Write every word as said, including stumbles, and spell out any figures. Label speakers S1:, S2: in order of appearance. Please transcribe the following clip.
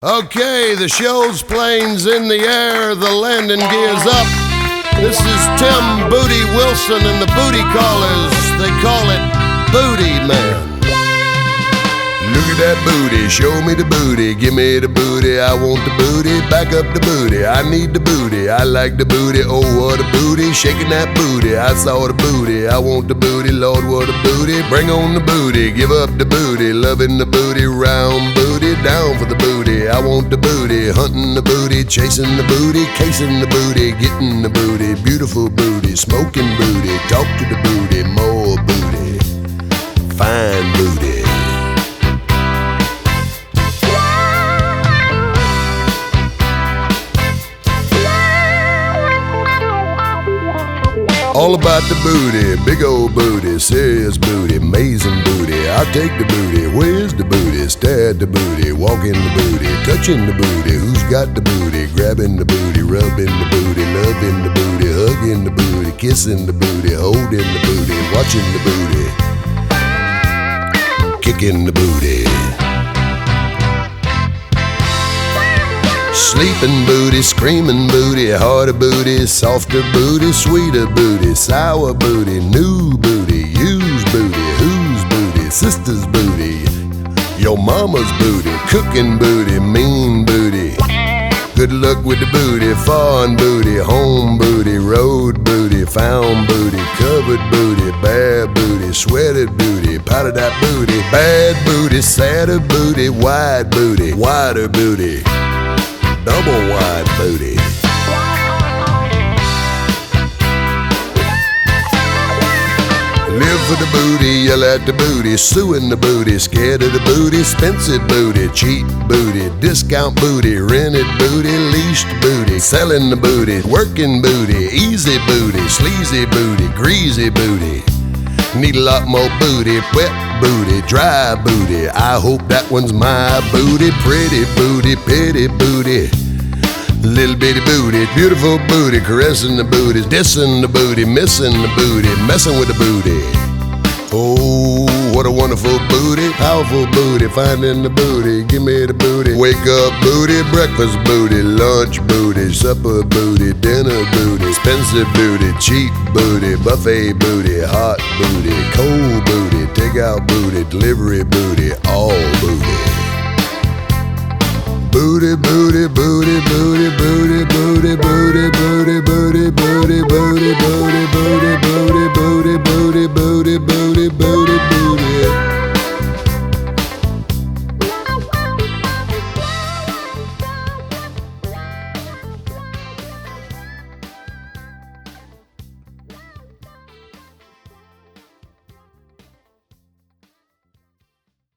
S1: Okay, the show's planes in the air, the landing gear's up. This is Tim Booty Wilson and the Booty Callers. They call it Booty Man. Look at that booty, show me the booty, give me the booty, I want the booty, back up the booty, I need the booty, I like the booty, oh what a booty, shaking that booty, I saw the booty, I want the booty, Lord what a booty, bring on the booty, give up the booty, loving the booty, round booty, down for the booty, I want the booty, hunting the booty, chasing the booty, casing the booty, getting the booty, beautiful booty, smoking booty, talk to the booty, more booty, fine booty. All about the booty, big old booty, serious booty, amazing booty. I'll take the booty, where's the booty? Stare at the booty, walk in the booty, touching the booty. Who's got the booty? Grabbing the booty, rubbing the booty, loving the booty, hugging the booty, kissing the booty, holding the booty, watching the booty, kicking the booty. Sleeping booty, screaming booty, harder booty, softer booty, sweeter booty, sour booty, new booty, used booty, whose booty, sister's booty, your mama's booty, cooking booty, mean booty. Good luck with the booty, foreign booty, home booty, road booty, found booty, covered booty, bad booty, sweated booty, powdered out booty, bad booty, sadder booty, wide booty, wider booty, double wide booty. Live for the booty, yell at the booty, suing the booty, scared of the booty, expensive booty, cheap booty, discount booty, rented booty, leased booty, selling the booty, working booty, easy booty, sleazy booty, greasy booty. Need a lot more booty, wet booty, dry booty. I hope that one's my booty, pretty booty, pity booty. Little bitty booty, beautiful booty, caressing the booty, dissing the booty, missing the booty, messing with the booty. Oh, what a wonderful booty, powerful booty, finding the booty, give me the booty. Wake up booty, breakfast booty, lunch booty, supper booty, dinner booty, expensive booty, cheap booty, buffet booty, hot booty, cold booty, takeout booty, delivery booty, all booty. Booty, booty, booty, booty, booty, booty, booty, booty, booty, booty, booty, booty, booty, booty, booty, booty, booty, booty, booty, booty.